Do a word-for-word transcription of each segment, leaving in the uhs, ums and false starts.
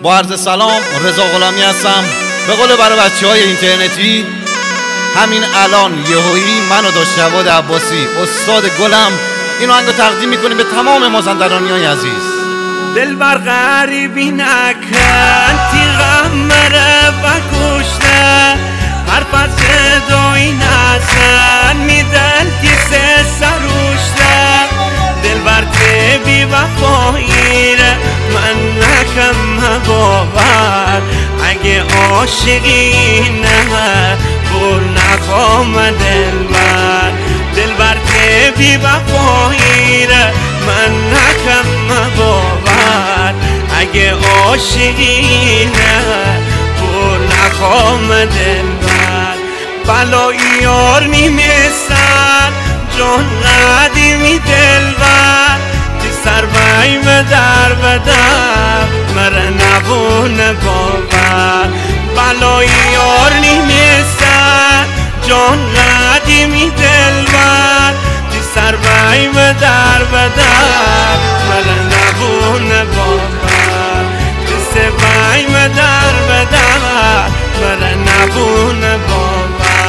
با عرض سلام، رضا غلامی هستم. به قول برای بچه های اینترنتی، همین الان یهویی من و داشت جواد عباسی استاد گلم این آهنگو تقدیم میکنیم به تمام مازندرانیای عزیز. دل بر غریبی نکن تیغم مره و کشته حرف از جدایی نزن می دل تیسه سروشته دل بر تبی وفاییره من نکم باور اگه عاشقی نه بر نخوام دل بر دل بر تبی وفاییره من نکم باور اگه عاشقی نه بر نخوام دل بر بلایی یار نیمیستن جان قدیمی دل بر تی سر بایم در بدم مره نبونه باور بلایی یار نیمیستن جان قدیمی دل بر تی سر بایم در بدم مره نبونه باور تی سر بایم در بدم مره نبونه باور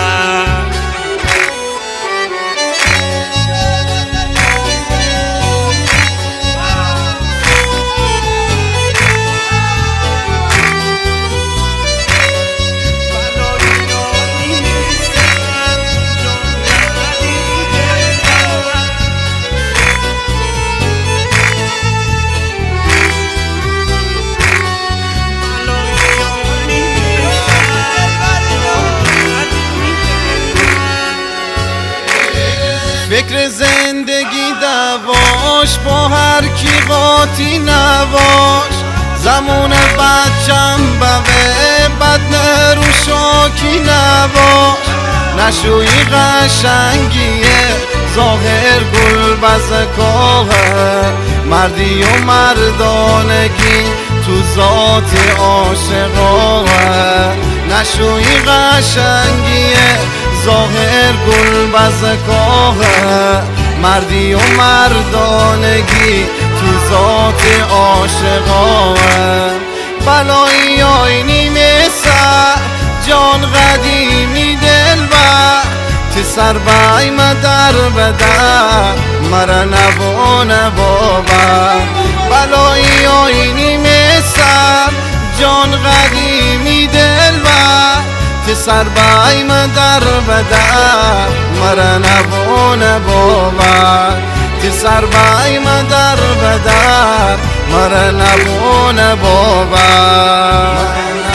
فکر زندگی دواش با هر کی قاطی نواش زمان بچم بوه بد نرو شاکی نواش نشوی قشنگیه ظاهر گل بزکاهه مردی و مردانگی تو ذات عاشقاهه نشوی قشنگیه ظاهر گل بزکاهه مردی و مردانگی تو ذات عاشقاهه بلایی آینی مثل جان قدیمی دل بر تی سر بایم در بدر مره نبونه باور بلایی آینی مثل جان قدیمی دل بر تی سر بایم در بدر مره نبونه باور تی سر بایم در بدر مره نبونه باور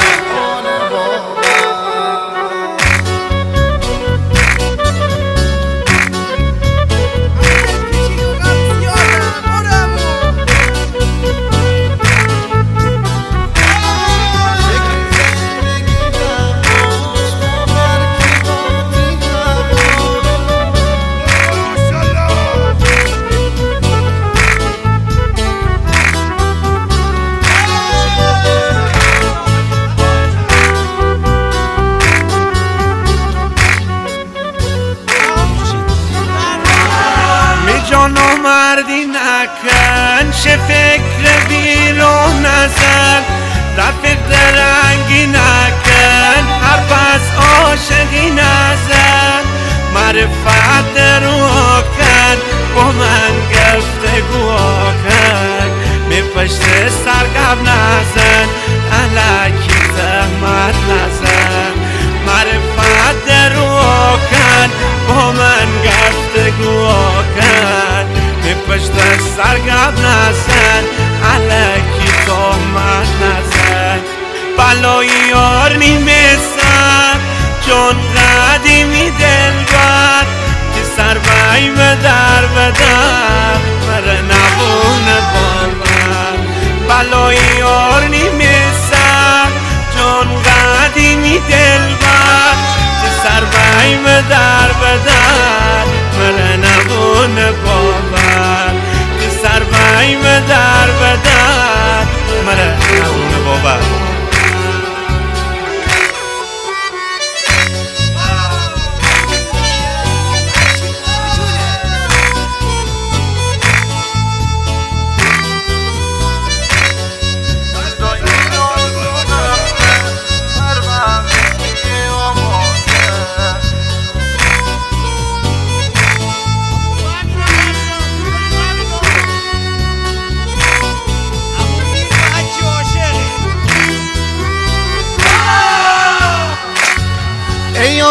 جانا مردی نکن چه فکر بیرون نزن رفیق درنگی نکن حرف از عاشقی نزن معرفت رو کن با من گفتگو کن به پشت سرگب نزن الکی زحمت نزن معرفت رو کن با من گفتگو کن به پشت سرگب نزن الکی تهمت نزن بلایی یار نیمیستن جان قدیمی دل بر تی سر بایم در بدم مره نبونه باور بلایی یار نیمیستن جان قدیمی دل بر تی سر بایم در بدم مره نبونه باور تی سر بایم در بدم مره نبونه باور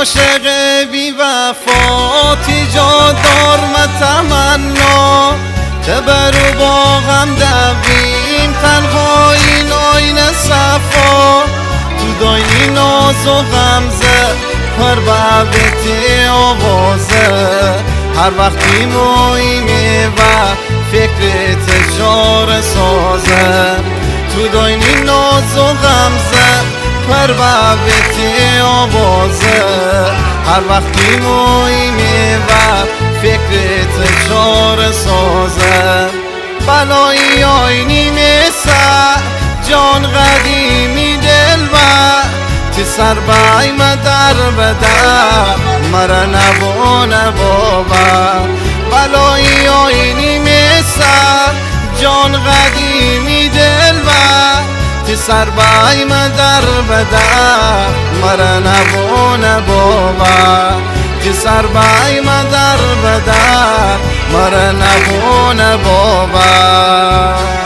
عاشق بی وفا تیجا دار متمنا که برو با غم دویم تنهایی ناین صفا تو داینی ناز و غمزه پر بابتی آوازه هر وقتی مویمه و فکرت چار سازه تو داینی ناز و غمزه پر بابتی آوازه هر وقتی مویمه و فکرت چار سازه بلایی آینی مثل جان قدیمی دل و تی سر بای مدر بدر مرا نبو نبو بلایی آینی مثل جان قدیمی دل و تی سر بای مدر بدر مرا نبو نبو تی سر بای مدر بدر مرا نبو نبو